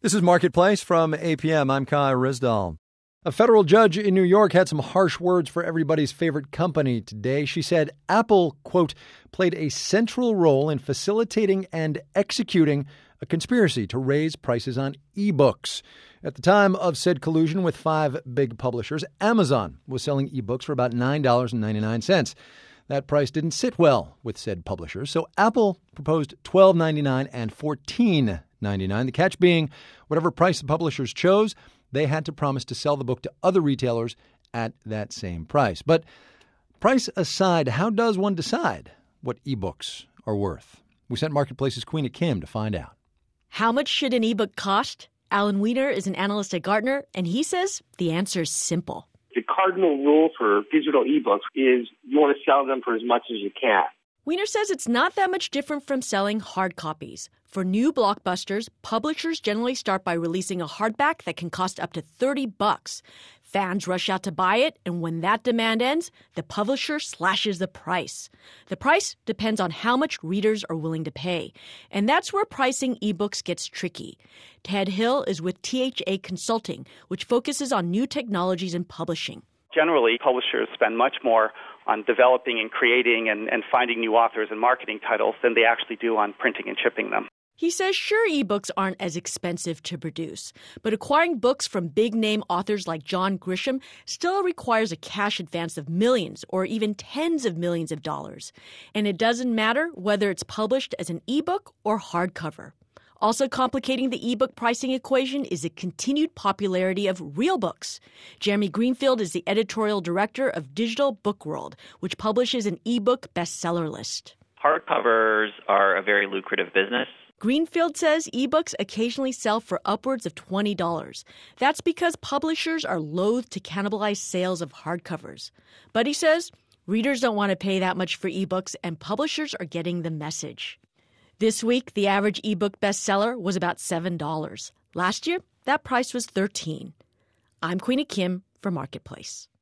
This is Marketplace from APM. I'm Kai Rizdal. A federal judge in New York had some harsh words for everybody's favorite company today. She said Apple, quote, played a central role in facilitating and executing a conspiracy to raise prices on ebooks. At the time of said collusion with 5 big publishers, Amazon was selling ebooks for about $9.99. That price didn't sit well with said publishers, so Apple proposed $12.99 and $14.99. The catch being, whatever price the publishers chose, they had to promise to sell the book to other retailers at that same price. But price aside, how does one decide what ebooks are worth? We sent Marketplace's Queena Kim to find out. How much should an ebook cost? Alan Weiner is an analyst at Gartner, and he says the answer is simple. The cardinal rule for digital ebooks is you want to sell them for as much as you can. Weiner says it's not that much different from selling hard copies. For new blockbusters, publishers generally start by releasing a hardback that can cost up to $30. Fans rush out to buy it, and when that demand ends, the publisher slashes the price. The price depends on how much readers are willing to pay. And that's where pricing ebooks gets tricky. Ted Hill is with THA Consulting, which focuses on new technologies in publishing. Generally, publishers spend much more on developing and creating and finding new authors and marketing titles than they actually do on printing and shipping them. He says sure, ebooks aren't as expensive to produce, but acquiring books from big-name authors like John Grisham still requires a cash advance of millions or even tens of millions of dollars. And it doesn't matter whether it's published as an ebook or hardcover. Also complicating the ebook pricing equation is the continued popularity of real books. Jeremy Greenfield is the editorial director of Digital Book World, which publishes an ebook bestseller list. Hardcovers are a very lucrative business. Greenfield says ebooks occasionally sell for upwards of $20. That's because publishers are loath to cannibalize sales of hardcovers. But he says readers don't want to pay that much for ebooks, and publishers are getting the message. This week, the average ebook bestseller was about $7. Last year, that price was $13. I'm Queena Kim for Marketplace.